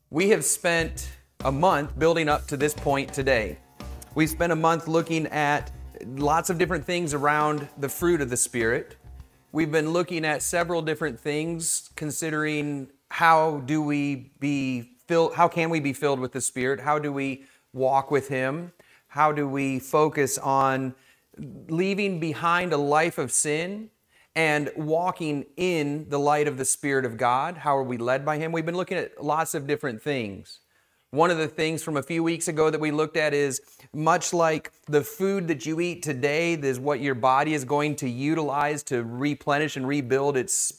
We have spent a month building up to this point today. We've spent a month looking at lots of different things around the fruit of the Spirit. We've been looking at several different things, considering how can we be filled with the Spirit? How do we walk with Him? How do we focus on leaving behind a life of sin and walking in the light of the Spirit of God? How are we led by Him? We've been looking at lots of different things. One of the things from a few weeks ago that we looked at is much like the food that you eat today is what your body is going to utilize to replenish and rebuild its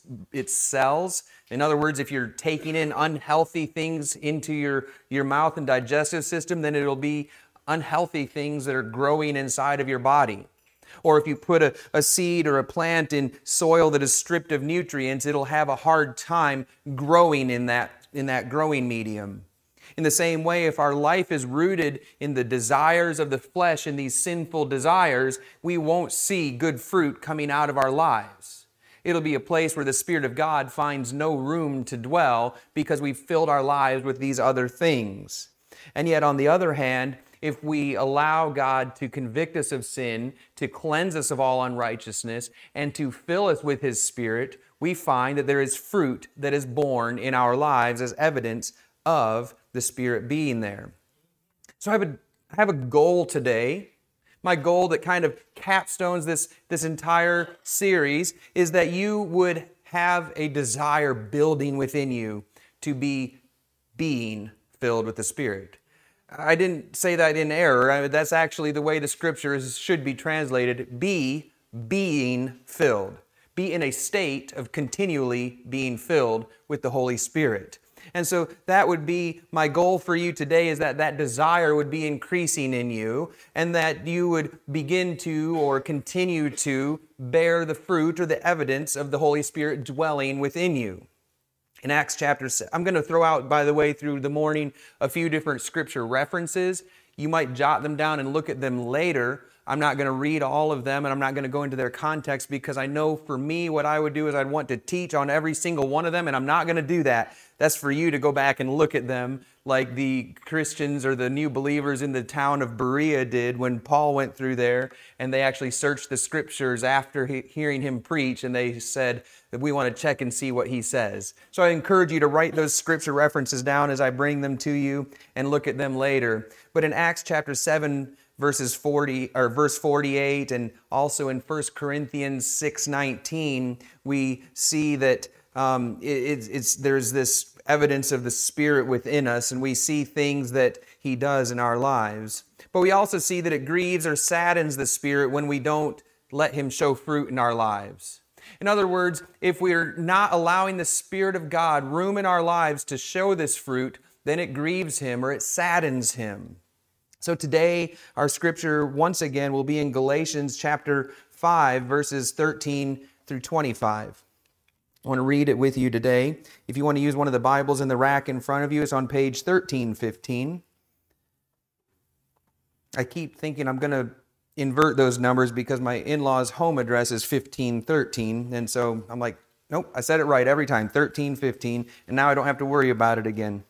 cells. In other words, if you're taking in unhealthy things into your mouth and digestive system, then it'll be unhealthy things that are growing inside of your body. Or if you put a seed or a plant in soil that is stripped of nutrients, it'll have a hard time growing in that growing medium. In the same way, if our life is rooted in the desires of the flesh and these sinful desires, we won't see good fruit coming out of our lives. It'll be a place where the Spirit of God finds no room to dwell because we've filled our lives with these other things. And yet, on the other hand, if we allow God to convict us of sin, to cleanse us of all unrighteousness, and to fill us with His Spirit, we find that there is fruit that is born in our lives as evidence of the Spirit being there. So I have a goal today. My goal that kind of capstones this entire series is that you would have a desire building within you to be being filled with the Spirit. I didn't say that in error. That's actually the way the scriptures should be translated. Be being filled. Be in a state of continually being filled with the Holy Spirit. And so that would be my goal for you today, is that desire would be increasing in you and that you would begin to or continue to bear the fruit or the evidence of the Holy Spirit dwelling within you. In Acts chapter 7, I'm going to throw out, by the way, through the morning, a few different scripture references. You might jot them down and look at them later. I'm not going to read all of them, and I'm not going to go into their context, because I know for me what I would do is I'd want to teach on every single one of them, and I'm not going to do that. That's for you to go back and look at them like the Christians or the new believers in the town of Berea did when Paul went through there, and they actually searched the scriptures after hearing him preach, and they said that we want to check and see what he says. So I encourage you to write those scripture references down as I bring them to you and look at them later. But in Acts chapter 7, verse 48, and also in 1 Corinthians 6:19, we see that there's this evidence of the Spirit within us, and we see things that He does in our lives. But we also see that it grieves or saddens the Spirit when we don't let Him show fruit in our lives. In other words, if we're not allowing the Spirit of God room in our lives to show this fruit, then it grieves Him or it saddens Him. So today, our scripture, once again, will be in Galatians chapter 5, verses 13 through 25. I want to read it with you today. If you want to use one of the Bibles in the rack in front of you, it's on page 1315. I keep thinking I'm going to invert those numbers because my in-laws' home address is 1513. And so I'm like, nope, I said it right every time, 1315. And now I don't have to worry about it again.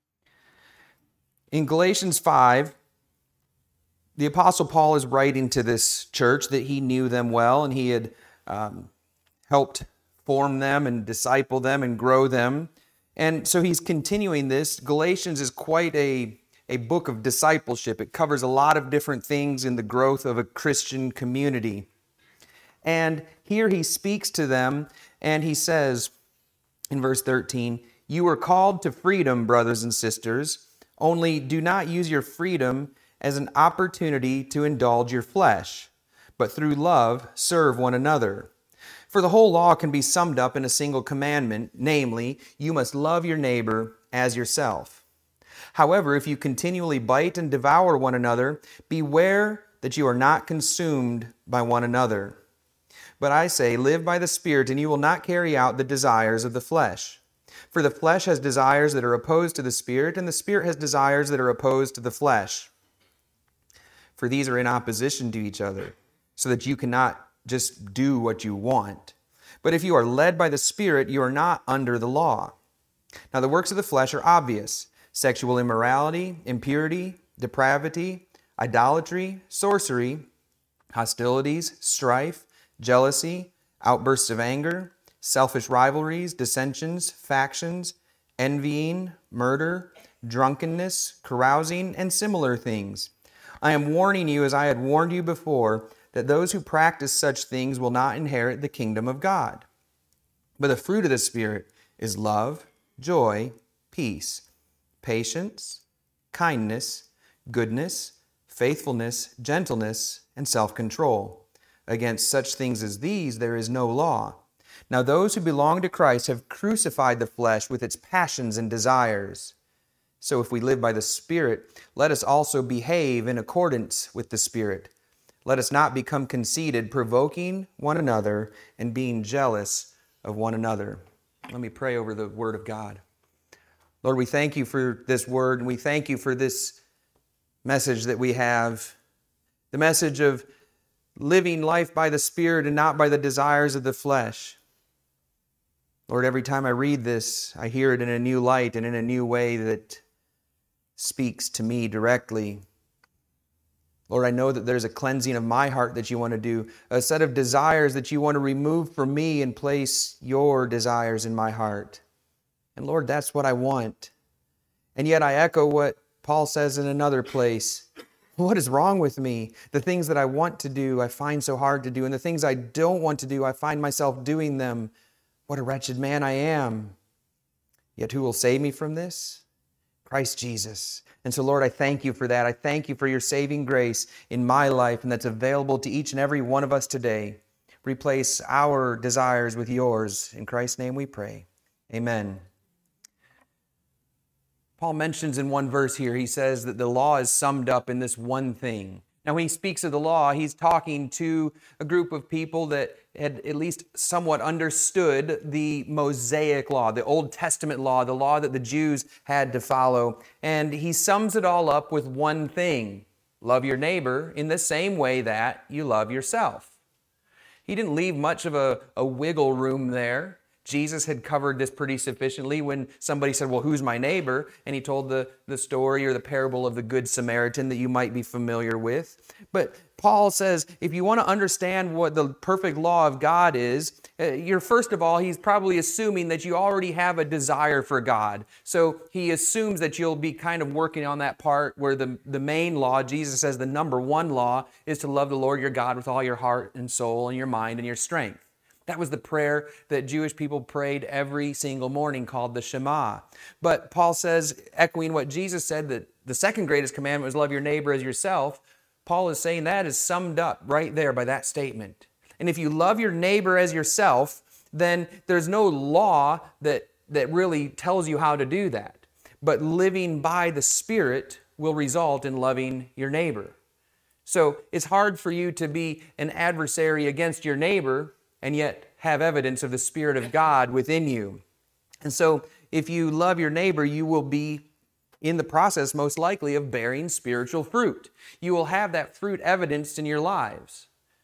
In Galatians 5, the Apostle Paul is writing to this church that he knew them well, and he had helped form them and disciple them and grow them. And so he's continuing this. Galatians is quite a book of discipleship. It covers a lot of different things in the growth of a Christian community. And here he speaks to them, and he says in verse 13, "You are called to freedom, brothers and sisters, only do not use your freedom as an opportunity to indulge your flesh, but through love serve one another. For the whole law can be summed up in a single commandment, namely, you must love your neighbor as yourself. However, if you continually bite and devour one another, beware that you are not consumed by one another. But I say, live by the Spirit, and you will not carry out the desires of the flesh. For the flesh has desires that are opposed to the Spirit, and the Spirit has desires that are opposed to the flesh. For these are in opposition to each other, so that you cannot just do what you want. But if you are led by the Spirit, you are not under the law. Now the works of the flesh are obvious: sexual immorality, impurity, depravity, idolatry, sorcery, hostilities, strife, jealousy, outbursts of anger, selfish rivalries, dissensions, factions, envying, murder, drunkenness, carousing, and similar things. I am warning you, as I had warned you before, that those who practice such things will not inherit the kingdom of God. But the fruit of the Spirit is love, joy, peace, patience, kindness, goodness, faithfulness, gentleness, and self-control. Against such things as these there is no law. Now those who belong to Christ have crucified the flesh with its passions and desires. So if we live by the Spirit, let us also behave in accordance with the Spirit. Let us not become conceited, provoking one another and being jealous of one another. Let me pray over the Word of God. Lord, we thank you for this Word, and we thank you for this message that we have, the message of living life by the Spirit and not by the desires of the flesh. Lord, every time I read this, I hear it in a new light and in a new way that speaks to me directly. Lord, I know that there's a cleansing of my heart that you want to do, a set of desires that you want to remove from me and place your desires in my heart. And Lord, that's what I want. And yet I echo what Paul says in another place. What is wrong with me? The things that I want to do, I find so hard to do. And the things I don't want to do, I find myself doing them. What a wretched man I am. Yet who will save me from this? Christ Jesus. And so, Lord, I thank you for that. I thank you for your saving grace in my life, and that's available to each and every one of us today. Replace our desires with yours. In Christ's name we pray. Amen. Paul mentions in one verse here, he says that the law is summed up in this one thing. Now, when he speaks of the law, he's talking to a group of people that had at least somewhat understood the Mosaic law, the Old Testament law, the law that the Jews had to follow. And he sums it all up with one thing: love your neighbor in the same way that you love yourself. He didn't leave much of a wiggle room there. Jesus had covered this pretty sufficiently when somebody said, well, who's my neighbor? And he told the story or the parable of the Good Samaritan that you might be familiar with. But Paul says, if you want to understand what the perfect law of God is, first of all, he's probably assuming that you already have a desire for God. So he assumes that you'll be kind of working on that part where the main law, Jesus says the number one law, is to love the Lord your God with all your heart and soul and your mind and your strength. That was the prayer that Jewish people prayed every single morning, called the Shema. But Paul says, echoing what Jesus said, that the second greatest commandment was love your neighbor as yourself. Paul is saying that is summed up right there by that statement. And if you love your neighbor as yourself, then there's no law that really tells you how to do that. But living by the Spirit will result in loving your neighbor. So it's hard for you to be an adversary against your neighbor and yet have evidence of the Spirit of God within you. And so if you love your neighbor, you will be in the process, most likely, of bearing spiritual fruit. You will have that fruit evidenced in your lives.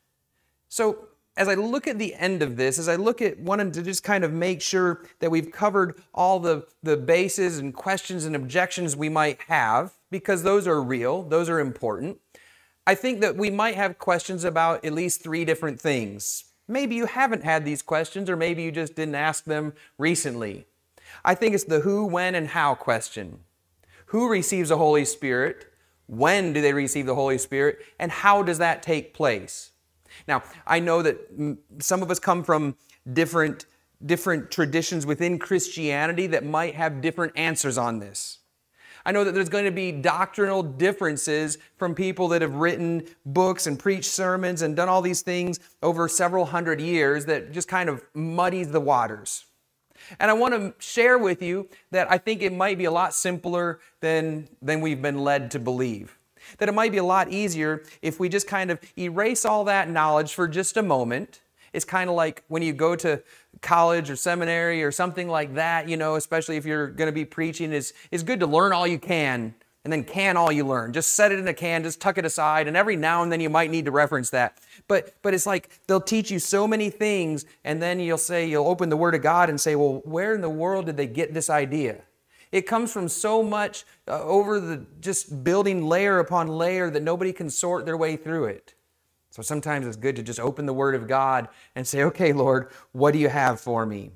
So as I look at the end of this, as I look at wanting to just kind of make sure that we've covered all the bases and questions and objections we might have, because those are real, those are important, I think that we might have questions about at least three different things. Maybe you haven't had these questions, or maybe you just didn't ask them recently. I think it's the who, when, and how question. Who receives the Holy Spirit? When do they receive the Holy Spirit? And how does that take place? Now, I know that some of us come from different traditions within Christianity that might have different answers on this. I know that there's going to be doctrinal differences from people that have written books and preached sermons and done all these things over several hundred years that just kind of muddies the waters. And I want to share with you that I think it might be a lot simpler than we've been led to believe. That it might be a lot easier if we just kind of erase all that knowledge for just a moment. It's kind of like when you go to college or seminary or something like that, especially if you're going to be preaching, it's good to learn all you can and then can all you learn. Just set it in a can, just tuck it aside, and every now and then you might need to reference that. But it's like they'll teach you so many things, and then you'll open the Word of God and say, well, where in the world did they get this idea? It comes from so much over the just building layer upon layer that nobody can sort their way through it. So sometimes it's good to just open the Word of God and say, okay, Lord, what do you have for me?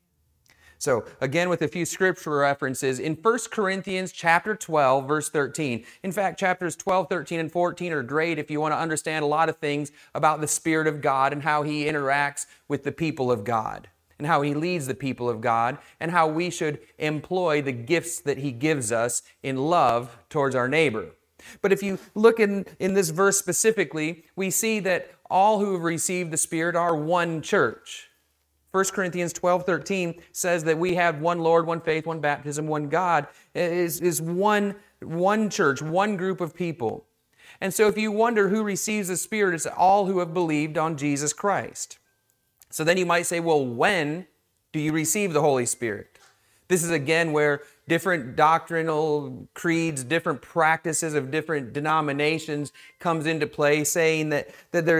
So again, with a few scripture references, in 1 Corinthians chapter 12, verse 13. In fact, chapters 12, 13, and 14 are great if you want to understand a lot of things about the Spirit of God and how He interacts with the people of God, and how He leads the people of God, and how we should employ the gifts that He gives us in love towards our neighbor. But if you look in this verse specifically, we see that all who have received the Spirit are one church. 1 Corinthians 12:13 says that we have one Lord, one faith, one baptism, one God. It is one church, one group of people. And so if you wonder who receives the Spirit, it's all who have believed on Jesus Christ. So then you might say, well, when do you receive the Holy Spirit? This is again where different doctrinal creeds, different practices of different denominations comes into play, saying that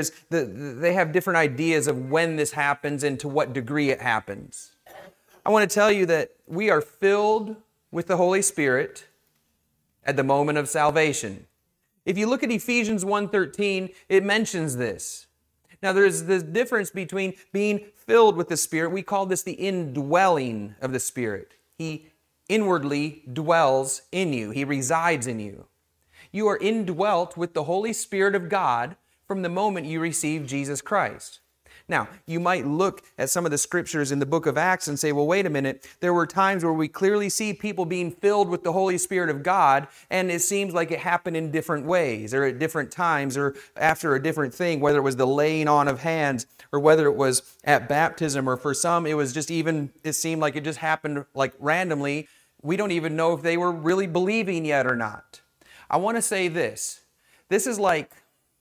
they have different ideas of when this happens and to what degree it happens. I want to tell you that we are filled with the Holy Spirit at the moment of salvation. If you look at Ephesians 1:13, it mentions this. Now, there's this difference between being filled with the Spirit. We call this the indwelling of the Spirit. He inwardly dwells in you. He resides in you. You are indwelt with the Holy Spirit of God from the moment you receive Jesus Christ. Now, you might look at some of the scriptures in the book of Acts and say, well, wait a minute. There were times where we clearly see people being filled with the Holy Spirit of God, and it seems like it happened in different ways or at different times or after a different thing, whether it was the laying on of hands or whether it was at baptism, or for some, it seemed like it just happened like randomly. We don't even know if they were really believing yet or not. I want to say this. This is like,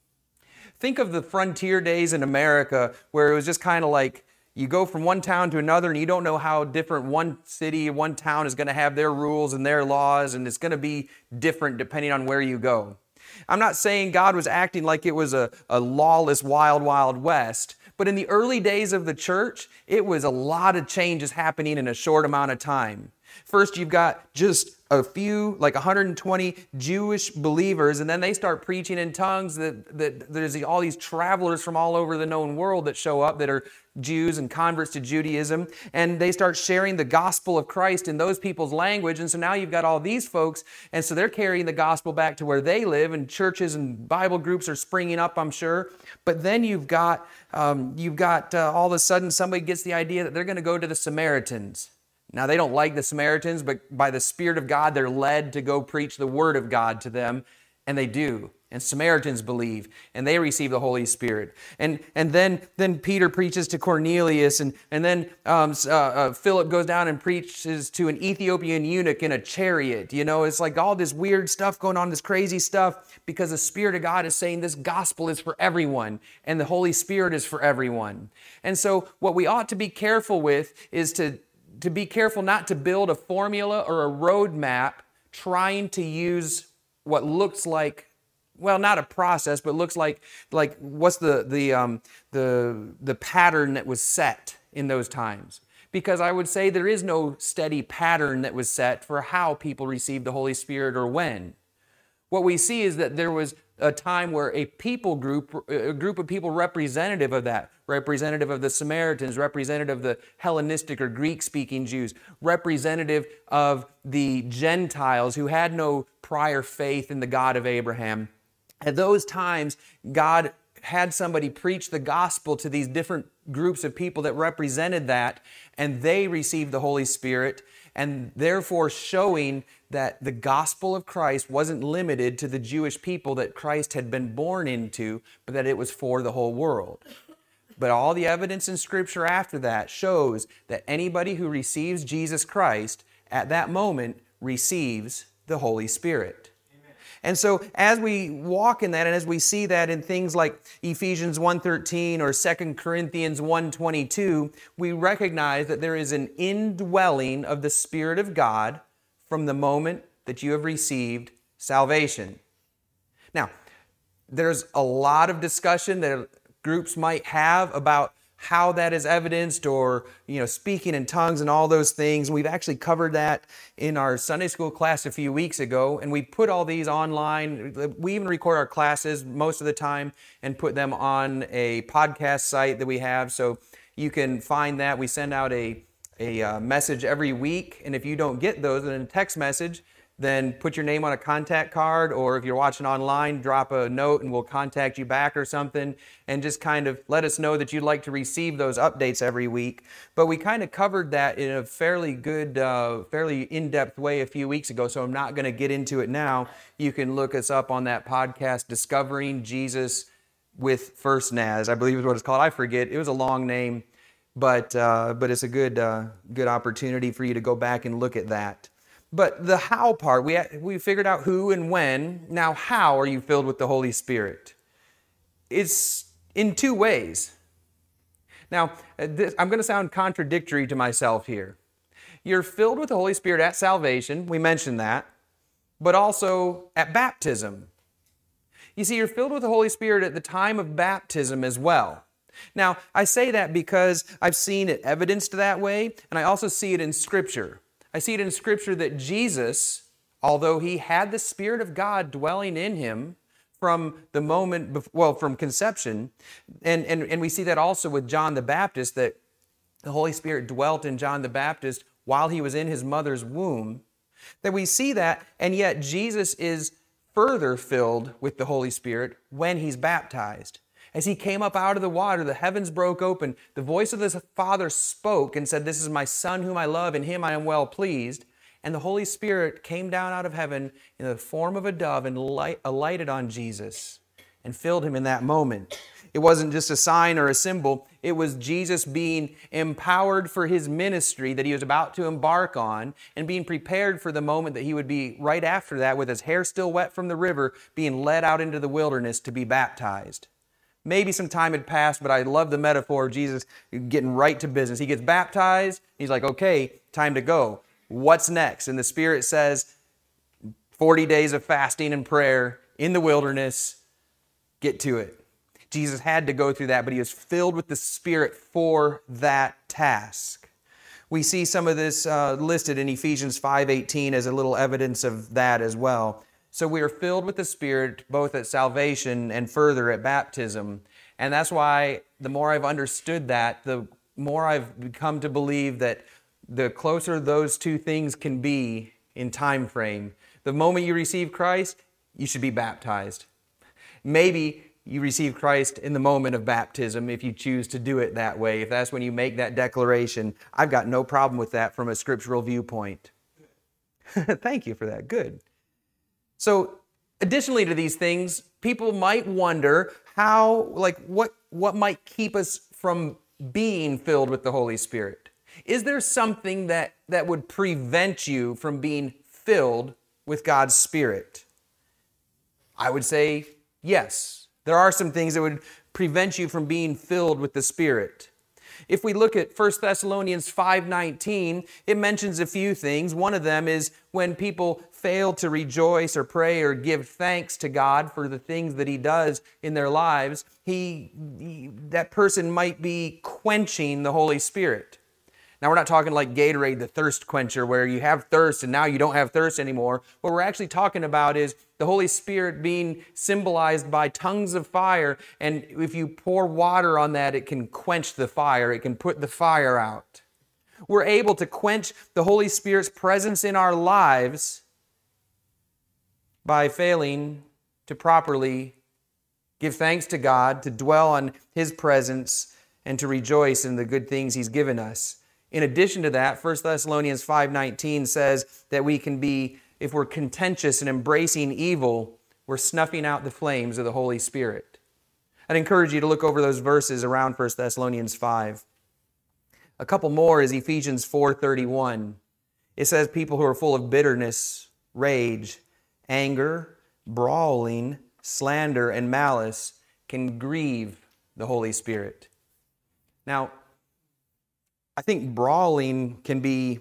think of the frontier days in America where it was just kind of like you go from one town to another and you don't know how different one city, one town is going to have their rules and their laws, and it's going to be different depending on where you go. I'm not saying God was acting like it was a lawless, wild, wild west, but in the early days of the church, it was a lot of changes happening in a short amount of time. First, you've got just a few, like 120 Jewish believers, and then they start preaching in tongues that there's all these travelers from all over the known world that show up that are Jews and converts to Judaism, and they start sharing the gospel of Christ in those people's language, and so now you've got all these folks, and so they're carrying the gospel back to where they live, and churches and Bible groups are springing up, I'm sure. But then you've got all of a sudden somebody gets the idea that they're going to go to the Samaritans. Now, they don't like the Samaritans, but by the Spirit of God, they're led to go preach the Word of God to them, and they do. And Samaritans believe, and they receive the Holy Spirit. And then Peter preaches to Cornelius, and then Philip goes down and preaches to an Ethiopian eunuch in a chariot. You know, it's like all this weird stuff going on, this crazy stuff, because the Spirit of God is saying this gospel is for everyone, and the Holy Spirit is for everyone. And so what we ought to be careful with is to be careful not to build a formula or a roadmap trying to use what looks like, well, not a process, but looks like what's the pattern that was set in those times. Because I would say there is no steady pattern that was set for how people received the Holy Spirit or when. What we see is that there was a time where a group of people representative of that, representative of the Samaritans, representative of the Hellenistic or Greek-speaking Jews, representative of the Gentiles who had no prior faith in the God of Abraham. At those times, God had somebody preach the gospel to these different groups of people that represented that, and they received the Holy Spirit, and therefore showing that the gospel of Christ wasn't limited to the Jewish people that Christ had been born into, but that it was for the whole world. But all the evidence in Scripture after that shows that anybody who receives Jesus Christ at that moment receives the Holy Spirit. And so as we walk in that, and as we see that in things like Ephesians 1:13 or 2 Corinthians 1:22, we recognize that there is an indwelling of the Spirit of God from the moment that you have received salvation. Now, there's a lot of discussion that groups might have about how that is evidenced, or speaking in tongues and all those things. We've actually covered that in our Sunday school class a few weeks ago, and we put all these online. We even record our classes most of the time and put them on a podcast site that we have, so you can find that. We send out a message every week, and if you don't get those in a text message, then put your name on a contact card, or if you're watching online, drop a note and we'll contact you back or something, and just kind of let us know that you'd like to receive those updates every week. But we kind of covered that in a fairly good, fairly in-depth way a few weeks ago, so I'm not going to get into it now. You can look us up on that podcast, Discovering Jesus with First Naz, I believe is what it's called. I forget. It was a long name, but it's a good opportunity for you to go back and look at that. But the how part, we figured out who and when. Now, how are you filled with the Holy Spirit? It's in two ways. Now, I'm going to sound contradictory to myself here. You're filled with the Holy Spirit at salvation, we mentioned that, but also at baptism. You see, you're filled with the Holy Spirit at the time of baptism as well. Now, I say that because I've seen it evidenced that way, and I also see it in Scripture. I see it in Scripture that Jesus, although he had the Spirit of God dwelling in him from the moment, from conception, and we see that also with John the Baptist, that the Holy Spirit dwelt in John the Baptist while he was in his mother's womb, that we see that, and yet Jesus is further filled with the Holy Spirit when he's baptized. As he came up out of the water, the heavens broke open. The voice of the Father spoke and said, "This is my Son whom I love, in him I am well pleased." And the Holy Spirit came down out of heaven in the form of a dove and alighted on Jesus and filled him in that moment. It wasn't just a sign or a symbol. It was Jesus being empowered for his ministry that he was about to embark on, and being prepared for the moment that he would be right after that, with his hair still wet from the river, being led out into the wilderness to be baptized. Maybe some time had passed, but I love the metaphor of Jesus getting right to business. He gets baptized. He's like, okay, time to go. What's next? And the Spirit says, 40 days of fasting and prayer in the wilderness. Get to it. Jesus had to go through that, but he was filled with the Spirit for that task. We see some of this listed in Ephesians 5:18 as a little evidence of that as well. So we are filled with the Spirit both at salvation and further at baptism. And that's why the more I've understood that, the more I've come to believe that the closer those two things can be in time frame. The moment you receive Christ, you should be baptized. Maybe you receive Christ in the moment of baptism if you choose to do it that way. If that's when you make that declaration, I've got no problem with that from a scriptural viewpoint. Thank you for that. Good. So, additionally to these things, people might wonder what might keep us from being filled with the Holy Spirit? Is there something that would prevent you from being filled with God's Spirit? I would say yes. There are some things that would prevent you from being filled with the Spirit. If we look at 1 Thessalonians 5:19, it mentions a few things. One of them is when people fail to rejoice or pray or give thanks to God for the things that He does in their lives, that person might be quenching the Holy Spirit. Now, we're not talking like Gatorade, the thirst quencher, where you have thirst and now you don't have thirst anymore. What we're actually talking about is the Holy Spirit being symbolized by tongues of fire. And if you pour water on that, it can quench the fire. It can put the fire out. We're able to quench the Holy Spirit's presence in our lives by failing to properly give thanks to God, to dwell on His presence, and to rejoice in the good things He's given us. In addition to that, 1 Thessalonians 5:19 says that we can be, if we're contentious and embracing evil, we're snuffing out the flames of the Holy Spirit. I'd encourage you to look over those verses around 1 Thessalonians 5. A couple more is Ephesians 4:31. It says people who are full of bitterness, rage, anger, brawling, slander, and malice can grieve the Holy Spirit. Now, I think brawling can be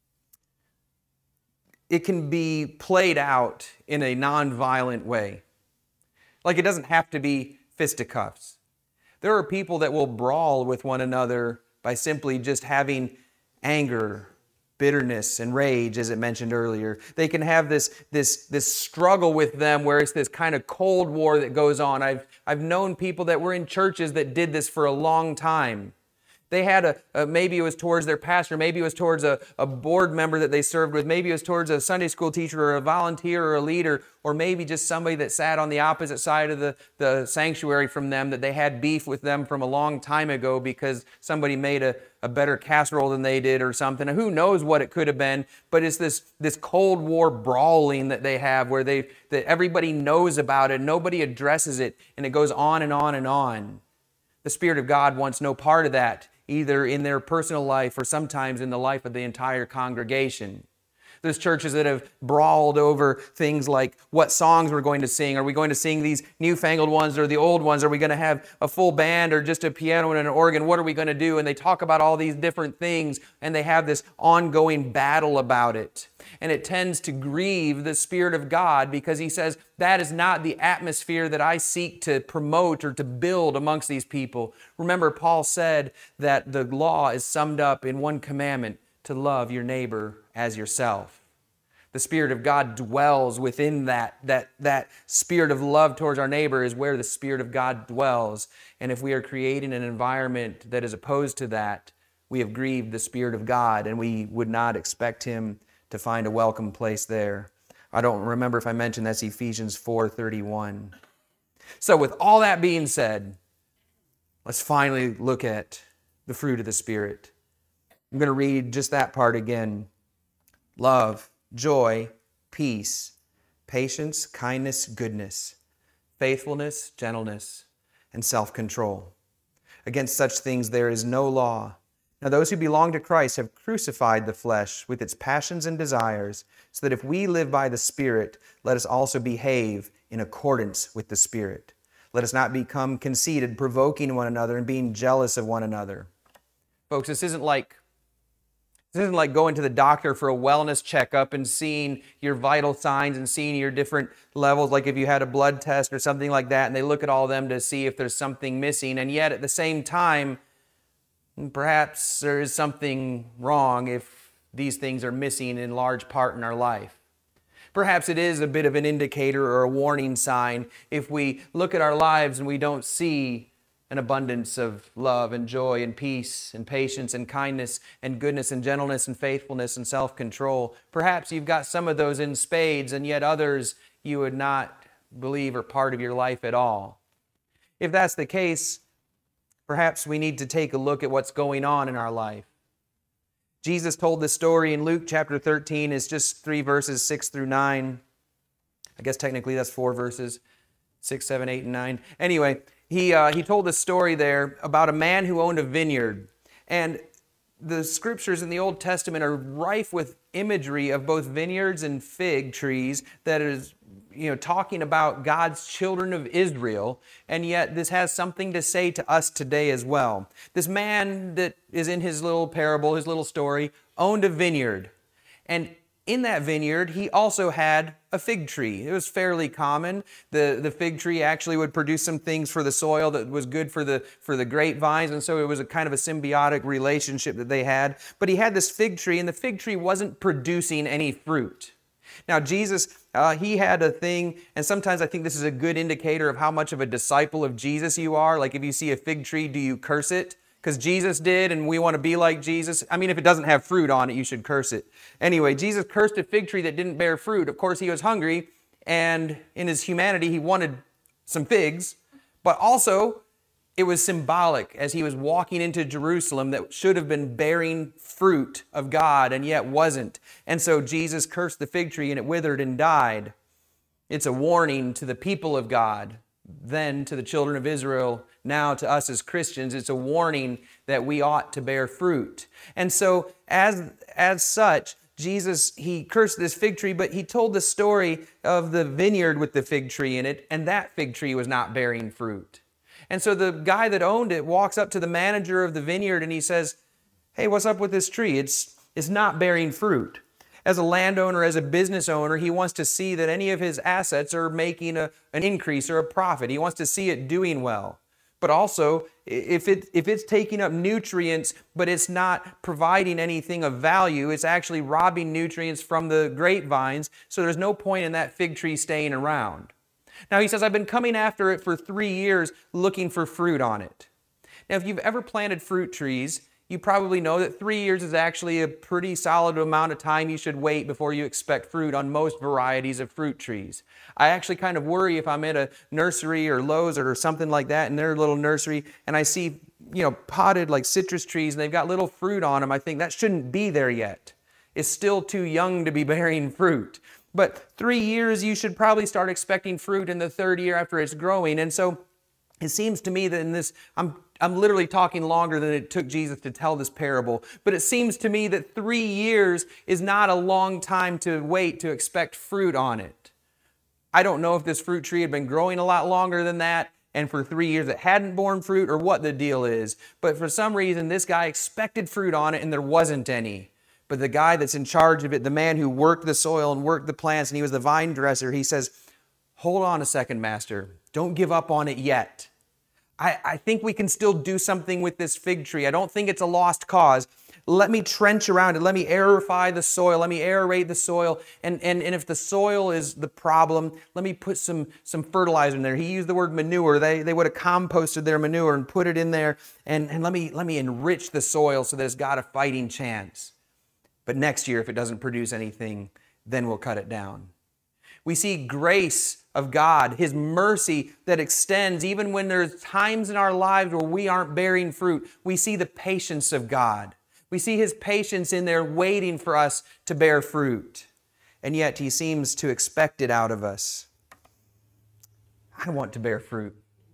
played out in a non-violent way. Like, it doesn't have to be fisticuffs. There are people that will brawl with one another by simply just having anger, bitterness, and rage, as it mentioned earlier. They can have this struggle with them where it's this kind of cold war that goes on. I've known people that were in churches that did this for a long time. They had maybe it was towards their pastor, maybe it was towards a board member that they served with, maybe it was towards a Sunday school teacher or a volunteer or a leader, or maybe just somebody that sat on the opposite side of the sanctuary from them, that they had beef with them from a long time ago because somebody made a better casserole than they did or something. And who knows what it could have been, but it's this Cold War brawling that they have where that everybody knows about it, nobody addresses it, and it goes on and on and on. The Spirit of God wants no part of that, either in their personal life or sometimes in the life of the entire congregation. There's churches that have brawled over things like what songs we're going to sing. Are we going to sing these newfangled ones or the old ones? Are we going to have a full band or just a piano and an organ? What are we going to do? And they talk about all these different things, and they have this ongoing battle about it. And it tends to grieve the Spirit of God because He says, that is not the atmosphere that I seek to promote or to build amongst these people. Remember, Paul said that the law is summed up in one commandment, to love your neighbor as yourself. The Spirit of God dwells within that spirit of love towards our neighbor is where the Spirit of God dwells. And if we are creating an environment that is opposed to that, we have grieved the Spirit of God, and we would not expect Him to find a welcome place there. I don't remember if I mentioned that's Ephesians 4:31. So with all that being said, let's finally look at the fruit of the Spirit. I'm going to read just that part again. Love, joy, peace, patience, kindness, goodness, faithfulness, gentleness, and self-control. Against such things there is no law. Now those who belong to Christ have crucified the flesh with its passions and desires, so that if we live by the Spirit, let us also behave in accordance with the Spirit. Let us not become conceited, provoking one another and being jealous of one another. Folks, this isn't like going to the doctor for a wellness checkup and seeing your vital signs and seeing your different levels, like if you had a blood test or something like that, and they look at all of them to see if there's something missing. And yet at the same time, perhaps there is something wrong if these things are missing in large part in our life. Perhaps it is a bit of an indicator or a warning sign if we look at our lives and we don't see an abundance of love and joy and peace and patience and kindness and goodness and gentleness and faithfulness and self-control. Perhaps you've got some of those in spades, and yet others you would not believe are part of your life at all. If that's the case, perhaps we need to take a look at what's going on in our life. Jesus told this story in Luke chapter 13. It's just 3 verses, 6 through 9. I guess technically that's 4 verses, 6, 7, 8, and 9. Anyway, he told this story there about a man who owned a vineyard. And the scriptures in the Old Testament are rife with imagery of both vineyards and fig trees that is, talking about God's children of Israel. And yet this has something to say to us today as well. This man that is in his little parable, his little story, owned a vineyard. And in that vineyard, he also had a fig tree. It was fairly common. The fig tree actually would produce some things for the soil that was good for the grapevines, and so it was a kind of a symbiotic relationship that they had. But he had this fig tree, and the fig tree wasn't producing any fruit. Now, Jesus, he had a thing, and sometimes I think this is a good indicator of how much of a disciple of Jesus you are. Like if you see a fig tree, do you curse it? Because Jesus did, and we want to be like Jesus. I mean, if it doesn't have fruit on it, you should curse it. Anyway, Jesus cursed a fig tree that didn't bear fruit. Of course, he was hungry, and in his humanity, he wanted some figs. But also, it was symbolic as he was walking into Jerusalem that should have been bearing fruit of God, and yet wasn't. And so Jesus cursed the fig tree, and it withered and died. It's a warning to the people of God, then to the children of Israel, now to us as Christians. It's a warning that we ought to bear fruit. And so as such, Jesus, he cursed this fig tree, but he told the story of the vineyard with the fig tree in it, and that fig tree was not bearing fruit. And so the guy that owned it walks up to the manager of the vineyard and he says, "Hey, what's up with this tree? It's not bearing fruit." As a landowner, as a business owner, he wants to see that any of his assets are making an increase or a profit. He wants to see it doing well. But also, if it's taking up nutrients, but it's not providing anything of value, it's actually robbing nutrients from the grapevines, so there's no point in that fig tree staying around. Now he says, I've been coming after it for 3 years looking for fruit on it. Now if you've ever planted fruit trees, you probably know that 3 years is actually a pretty solid amount of time you should wait before you expect fruit on most varieties of fruit trees. I actually kind of worry if I'm at a nursery or Lowe's or something like that in their little nursery and I see, potted like citrus trees and they've got little fruit on them, I think that shouldn't be there yet. It's still too young to be bearing fruit. But 3 years, you should probably start expecting fruit in the third year after it's growing. And so it seems to me that in this, I'm literally talking longer than it took Jesus to tell this parable, but it seems to me that 3 years is not a long time to wait to expect fruit on it. I don't know if this fruit tree had been growing a lot longer than that, and for 3 years it hadn't borne fruit, or what the deal is. But for some reason, this guy expected fruit on it and there wasn't any. But the guy that's in charge of it, the man who worked the soil and worked the plants, and he was the vine dresser, he says, hold on a second, master. Don't give up on it yet. I think we can still do something with this fig tree. I don't think it's a lost cause. Let me trench around it. Let me aerify the soil. Let me aerate the soil. And if the soil is the problem, let me put some fertilizer in there. He used the word manure. They would have composted their manure and put it in there. And let me enrich the soil so that it's got a fighting chance. But next year, if it doesn't produce anything, then we'll cut it down. We see grace of God, His mercy that extends even when there's times in our lives where we aren't bearing fruit. We see the patience of God. We see His patience in there waiting for us to bear fruit. And yet He seems to expect it out of us. I want to bear fruit.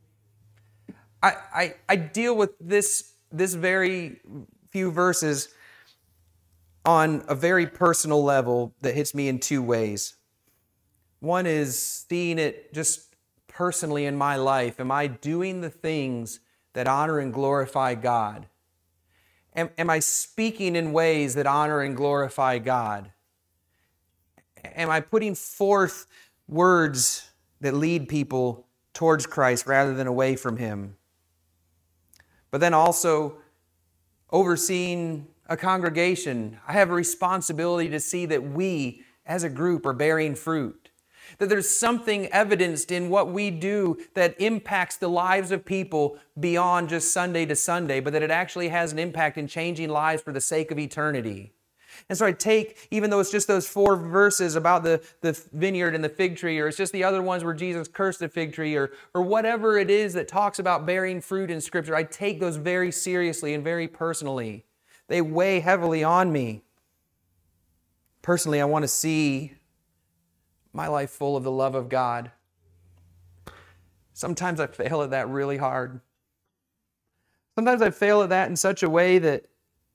I deal with this very few verses on a very personal level that hits me in two ways. One is seeing it just personally in my life. Am I doing the things that honor and glorify God? Am I speaking in ways that honor and glorify God? Am I putting forth words that lead people towards Christ rather than away from Him? But then also overseeing a congregation, I have a responsibility to see that we as a group are bearing fruit. That there's something evidenced in what we do that impacts the lives of people beyond just Sunday to Sunday, but that it actually has an impact in changing lives for the sake of eternity. And so I take, even though it's just those 4 verses about the vineyard and the fig tree, or it's just the other ones where Jesus cursed the fig tree, or whatever it is that talks about bearing fruit in Scripture, I take those very seriously and very personally. They weigh heavily on me. Personally, I want to see my life full of the love of God. Sometimes I fail at that really hard. Sometimes I fail at that in such a way that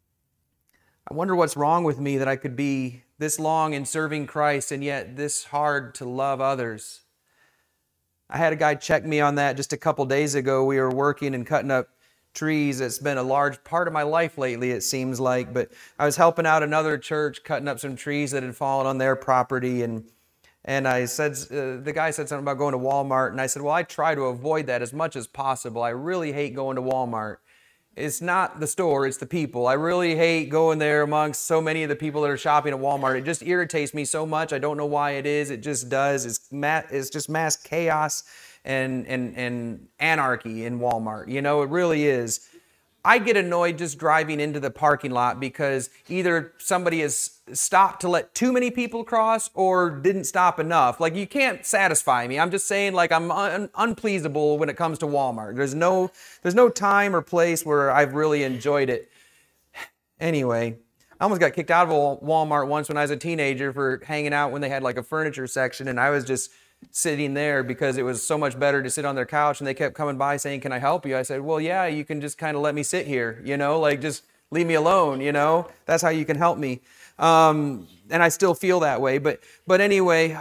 I wonder what's wrong with me that I could be this long in serving Christ and yet this hard to love others. I had a guy check me on that just a couple days ago. We were working and cutting up trees. It's been a large part of my life lately, it seems like. But I was helping out another church, cutting up some trees that had fallen on their property. And I said, the guy said something about going to Walmart. And I said, well, I try to avoid that as much as possible. I really hate going to Walmart. It's not the store, it's the people. I really hate going there amongst so many of the people that are shopping at Walmart. It just irritates me so much. I don't know why it is. It just does. It's just mass chaos and anarchy in Walmart. You know, it really is. I get annoyed just driving into the parking lot because either somebody has stopped to let too many people cross or didn't stop enough. Like, you can't satisfy me. I'm just saying, like, I'm unpleasable when it comes to Walmart. There's no time or place where I've really enjoyed it. Anyway, I almost got kicked out of a Walmart once when I was a teenager for hanging out when they had like a furniture section, and I was just sitting there because it was so much better to sit on their couch, and they kept coming by saying, can I help you? I said, well, yeah, you can just kind of let me sit here, you know, like just leave me alone, you know, that's how you can help me. And I still feel that way. But anyway,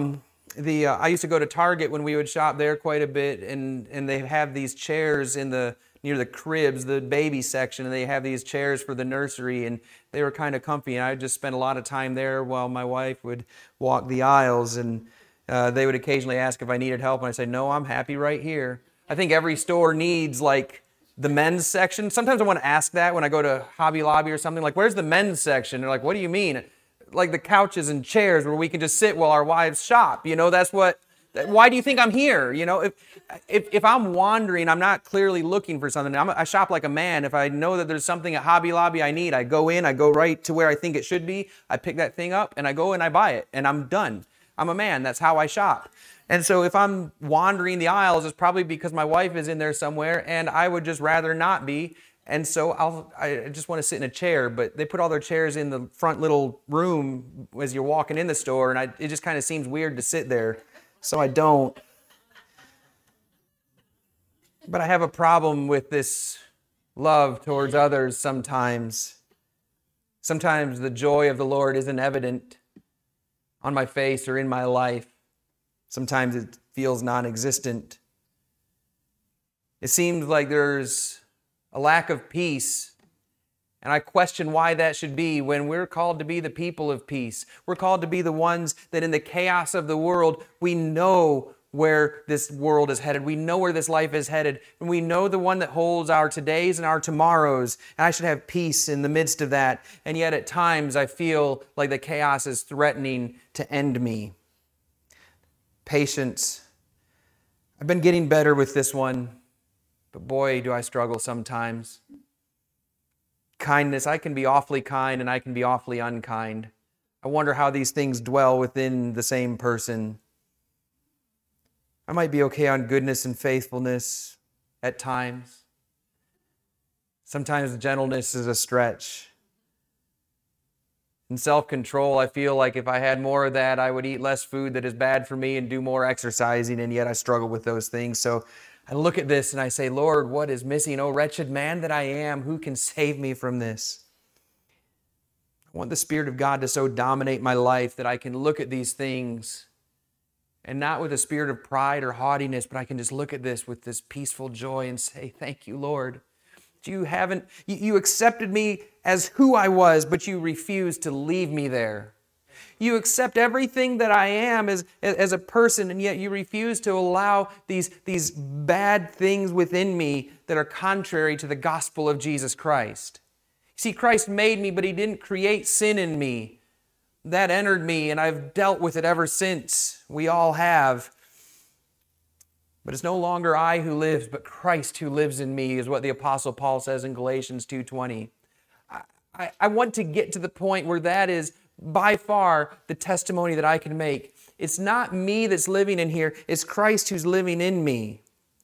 I used to go to Target when we would shop there quite a bit, and they have these chairs near the cribs, the baby section, and they have these chairs for the nursery, and they were kind of comfy. And I just spent a lot of time there while my wife would walk the aisles, and they would occasionally ask if I needed help, and I said, no, I'm happy right here. I think every store needs like the men's section. Sometimes I want to ask that when I go to Hobby Lobby or something, like, where's the men's section? They're like, what do you mean? Like the couches and chairs where we can just sit while our wives shop. Why do you think I'm here? If I'm wandering, I'm not clearly looking for something. I shop like a man. If I know that there's something at Hobby Lobby I need, I go in, I go right to where I think it should be. I pick that thing up and I go and I buy it and I'm done. I'm a man. That's how I shop. And so if I'm wandering the aisles, it's probably because my wife is in there somewhere and I would just rather not be. And so I just want to sit in a chair, but they put all their chairs in the front little room as you're walking in the store, and it just kind of seems weird to sit there, so I don't. But I have a problem with this love towards others sometimes. Sometimes the joy of the Lord isn't evident on my face or in my life. Sometimes it feels non-existent. It seems like there's a lack of peace. And I question why that should be when we're called to be the people of peace. We're called to be the ones that in the chaos of the world, we know where this world is headed. We know where this life is headed. And we know the one that holds our todays and our tomorrows. And I should have peace in the midst of that. And yet at times I feel like the chaos is threatening to end me. Patience. I've been getting better with this one. But boy, do I struggle sometimes. Kindness, I can be awfully kind and I can be awfully unkind. I wonder how these things dwell within the same person. I might be okay on goodness and faithfulness at times. Sometimes gentleness is a stretch. In self-control, I feel like if I had more of that, I would eat less food that is bad for me and do more exercising, and yet I struggle with those things. So I look at this and I say, Lord, what is missing? Oh, wretched man that I am, who can save me from this? I want the Spirit of God to so dominate my life that I can look at these things and not with a spirit of pride or haughtiness, but I can just look at this with this peaceful joy and say, thank you, Lord. You accepted me as who I was, but you refused to leave me there. You accept everything that I am as a person, and yet you refuse to allow these bad things within me that are contrary to the gospel of Jesus Christ. See, Christ made me, but He didn't create sin in me. That entered me, and I've dealt with it ever since. We all have. But it's no longer I who lives, but Christ who lives in me, is what the Apostle Paul says in Galatians 2:20. I want to get to the point where that is by far the testimony that I can make. It's not me that's living in here, it's Christ who's living in me.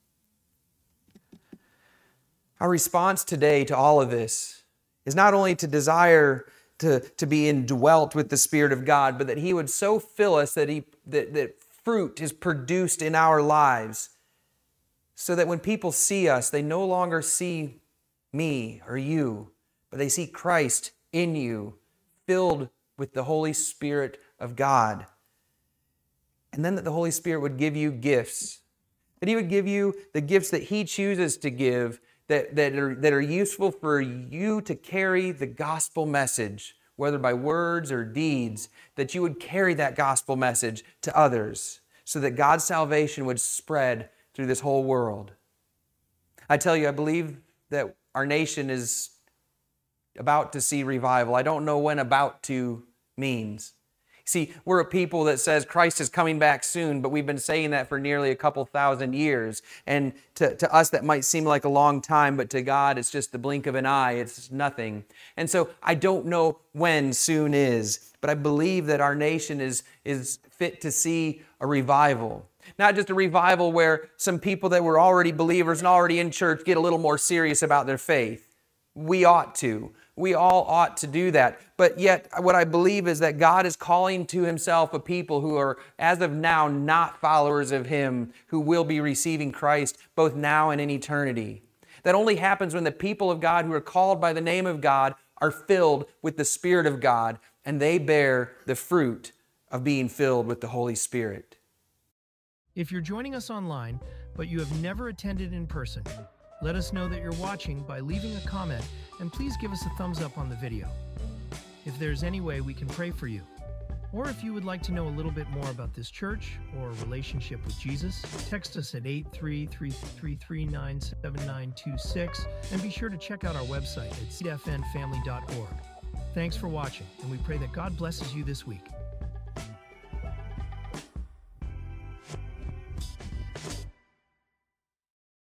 Our response today to all of this is not only to desire to be indwelt with the Spirit of God, but that He would so fill us that fruit is produced in our lives, so that when people see us, they no longer see me or you, but they see Christ in you, filled with the Holy Spirit of God. And then that the Holy Spirit would give you gifts, that He would give you the gifts that He chooses to give, that are useful for you to carry the gospel message, whether by words or deeds, that you would carry that gospel message to others so that God's salvation would spread through this whole world. I tell you, I believe that our nation is about to see revival. I don't know when about to means. See, we're a people that says Christ is coming back soon, but we've been saying that for nearly a couple thousand years. And to us, that might seem like a long time, but to God, it's just the blink of an eye. It's nothing. And so I don't know when soon is, but I believe that our nation is fit to see a revival. Not just a revival where some people that were already believers and already in church get a little more serious about their faith. We ought to. We all ought to do that. But yet, what I believe is that God is calling to Himself a people who are, as of now, not followers of Him, who will be receiving Christ both now and in eternity. That only happens when the people of God who are called by the name of God are filled with the Spirit of God, and they bear the fruit of being filled with the Holy Spirit. If you're joining us online, but you have never attended in person, let us know that you're watching by leaving a comment, and please give us a thumbs up on the video. If there's any way we can pray for you, Or if you would like to know a little bit more about this church or relationship with Jesus, text us at 833-339-7926 and be sure to check out our website at seedfnfamily.org. Thanks for watching, and we pray that God blesses you this week.